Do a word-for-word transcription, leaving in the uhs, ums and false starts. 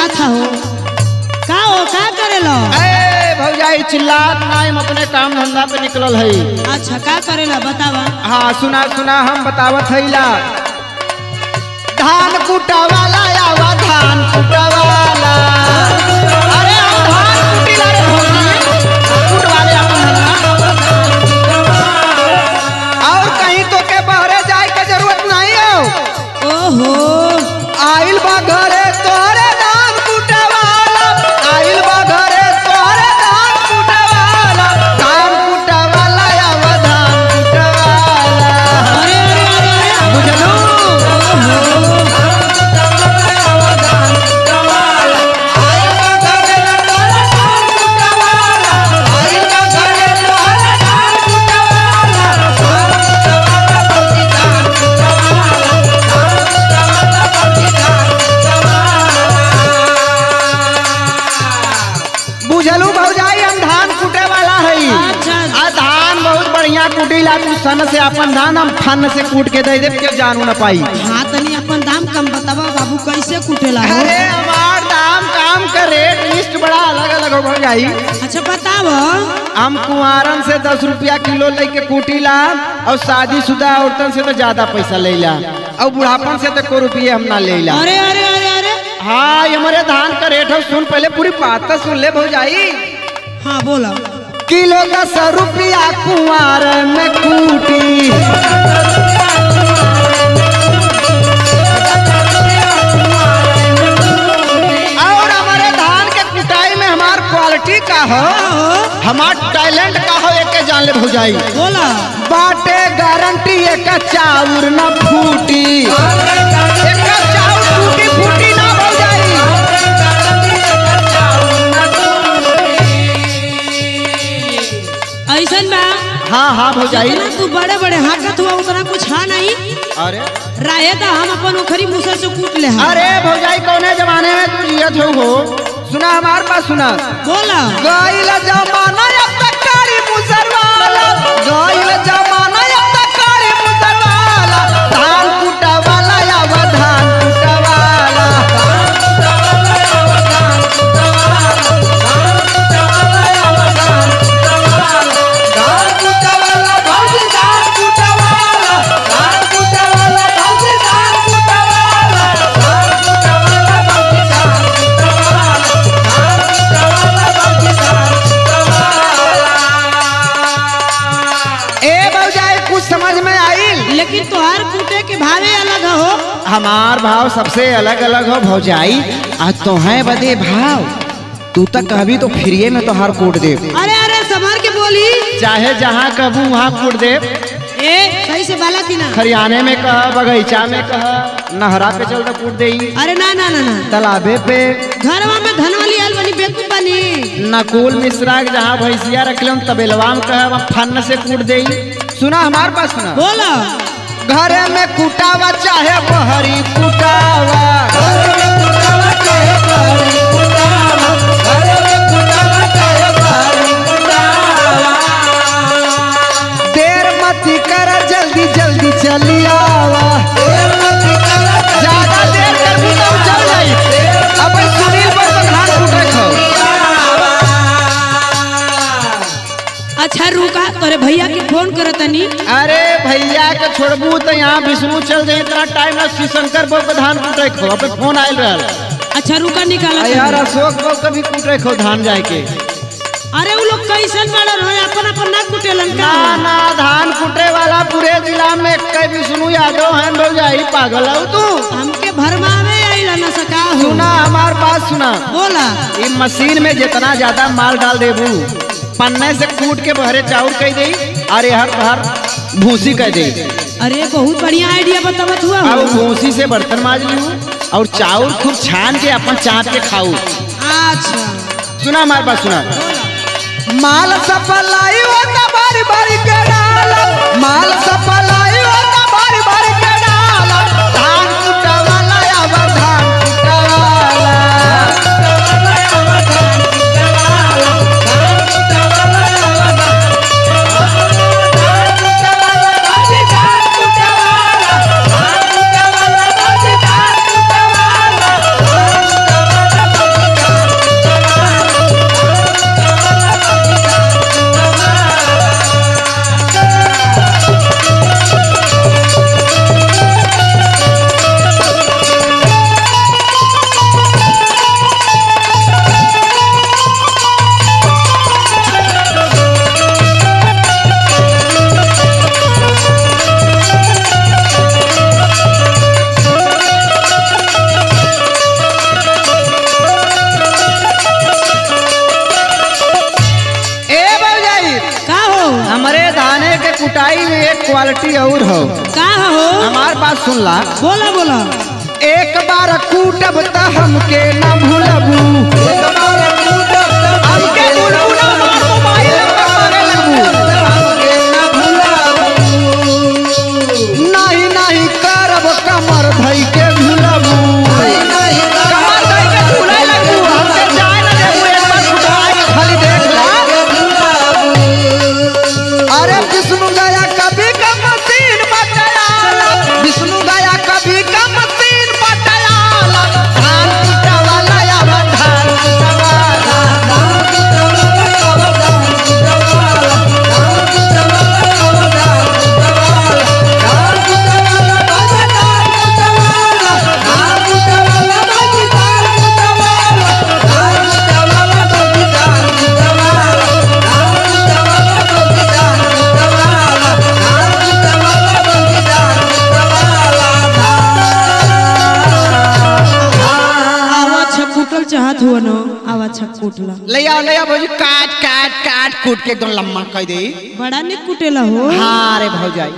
चिल्लात हो का हो का करेलो? ए भौजाई चिल्लात ना, हम अपने काम धंधा पे निकलल है। अच्छा का करेला बतावा। हाँ सुना सुना हम बतावत हैला। धान कुटावाला आवा धान कुटावाला, अरे हम धान कुटीला रे भौजी, कुटवाले अपन धंधा। और कहीं तो के बहरे जाए के जरूरत नहीं हो। ओहो आइल बा घरे तोरे धान कुटावाला, आइल बा घरे तोरे धान कुटावाला, धान कुटावाला आवा धान कुटावाला। अरे अरे अरे अरे बुझलू? बुझलू भौजाई हम धान कूटे वाला है। अच्छा। आ धान बहुत बढ़िया कुटीला, तू सन से अपन धान हम फन से कूट के दे दे के जानू न पाई। हाँ तनी अपन दाम कम बतावा बाबू कैसे कुटेला हो? अरे हमार दाम काम का रेट लिस्ट बड़ा अलग अलग हो भौजाई। अच्छा बताव। हम कुंवारन से दस रुपया किलो लेके कूटीला, और शादीशुदा औरतन से तो ज्यादा पैसा लेला, और बुढ़ापन से तो को रुपये हम ना लेला। अरे अरे अरे अरे हाँ ये हमारे धान का रेट है, सुन पहले पूरी बात तो सुन ले भौजाई। हाँ बोला। किलो दस रुपया कुंवार में कूटी, और हमारे धान के कुटाई में हमार क्वालिटी का हो, हमार टैलेंट का हो, एक जान ले भौजाई। बोला बाटे गारंटी एक चाउर न फूटी, एक चाउर फूटी फूटी ना भौजाई। ऐसन बा। हाँ हाँ भौजाई। जितना तू बड़े बड़े हाकत हुआ उतना कुछ हा नहीं। अरे राहे तो हम अपन उखरी मुसर से कूट ले हा। अरे भौजाई कौने जमाने में तू जियत हो हो? सुना हमार बात सुना। बोला गइल जमाना अब तक कारी मुसरवाला, गइल जमाना अब तक कारी मुसरवाला, धान कुटावाला आवा धान कुटावाला। धान कुटावाला भौजी धान कुटावाला, धान कुटावाला भौजी धान कुटावाला, धान कुटावाला भौजी धान कुटावाला, धान कुटावाला भौजी धान कुटावाला। ए भौजाई कुछ समझ में आइल? लेकिन तोहार कूटे के भावे अलग हो। हमार भाव सबसे अलग अलग हो भौजाई। आज तो है बदे भाव, तू तक कभी तो फ्रीए में तो हर कूट दे, अरे अरे संभाल के बोली। चाहे जहाँ कहूँ वहाँ कूट दे। ए सही से बाला की ना। खरियाने में कह, बगीचा में कह, नहरा पे चल तो कूट दे, अरे ना ना ना ना तालाबे पे, घरवा में धन वाली आल बनी बेकूफ बनी। नकुल मिश्रा के जहाँ भैंसिया रख ले तबेलवा में कह, वहाँ फन से कूट दे। सुना हमार पास सुना। बोला घरे में कुटावा चाहे बहरी कुटावा, घरे में कुटावा चाहे बहरी कुटावा, घरे में कुटावा चाहे बहरी कुटावा। देर मती कर जल्दी जल्दी चली आवा, देर मती कर ज्यादा देर कर भी तो चल जाई। अब सुनील पर तो धान कुटे खो। अच्छा रुका तोरे भैया के फोन करत तनी। अरे भैया के छोड़बू तो यहाँ विष्णु चल जाए, इतना टाइम ना श्री शंकर बाबू के धान कुटे खो, अब फोन आयल रहल। अच्छा रुका निकाला यार अशोक बाबू कभी कुटे खो धान जाए के। अरे वो लोग कैसन बड़न हो, अपन अपन ना कुटेलन का? ना ना धान कुटे वाला पूरे जिला में कई विष्णु यादव हैं भौजाई, पागल हो तू? हमके भरमावे आइला ना सका हो। सुना हमार बात सुना। बोला ये मशीन में जितना ज्यादा माल डाल देबू, पन्ने से कूट के बहरे चाउर कह दे, अरे हर हर भूसी कह दे। अरे बहुत बढ़िया आइडिया बतावत हुआ अब हो। भूसी से बर्तन माज लियो, और चाउर खूब छान के अपन चाप के खाऊ। अच्छा सुना हमार बात सुना। माल सफलाई होता बारी बारी के डाला, माल सफलाई होता बारी बारी के डाला, धान कुटावाला आवा धान कुटावाला, धान कुटावाला आवा धान कुटावाला, धान कुटावाला आवा धान कुटावाला, धान कुटावाला भाजी धान कुटावाला, धान कुटावाला भाजी धान कुटावाला, धान कुटावाला क्वालिटी और हो। का हो हमार बात सुन ला। बोला बोला एक बार कूटब त हमके न भूलबू, एक बार कूटब त हमके भूलबू ना, मार मोबाइल पे मारे लगबू, हमके न भूलबू, नहीं नहीं करब कमर धई के भूलबू, नहीं नहीं कमर धई के भूले लगबू, हमके जाय न देबू, एक बार कुटाई के खाली देख ला। अरे विष्णु गया कभी का मशीन बचाला, विष्णु गया कभी का मशीन बचाला, धान कुटा वाला आवा धान कुटा वाला, धान कुटा वाला आवा धान कुटा वाला, धान कुटा वाला आवा धान कुटा वाला, धान कुटा वाला बाजा धान कुटा वाला, धान कुटा वाला बाजी धान कुटा वाला, धान कुटा वाला बाजी धान कुटा वाला, धान कुटा वाला बाजी धान कुटा वाला, धान कुटा वाला बाजी धान कुटा वाला, आवा छकुटल चाहत हुआ न आवा छकुटला ले आओ ले आओ भौजी, काट काट काट कूट के एकदम लम्बा कर दे। बड़ा निक कुटेला हो। हाँ रे भौजाई।